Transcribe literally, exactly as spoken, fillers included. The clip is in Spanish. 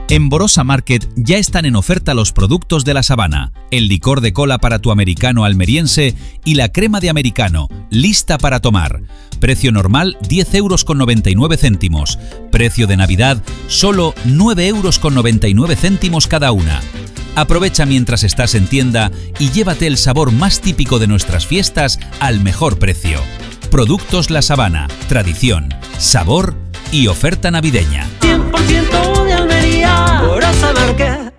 En Borosa Market ya están en oferta los productos de La Sabana, el licor de cola para tu americano almeriense y la crema de americano, lista para tomar. Precio normal diez euros con noventa y nueve céntimos. Precio de Navidad solo nueve euros con noventa y nueve céntimos cada una. Aprovecha mientras estás en tienda y llévate el sabor más típico de nuestras fiestas al mejor precio. Productos La Sabana, tradición, sabor y oferta navideña. cien por ciento de Almería, Borosa Market.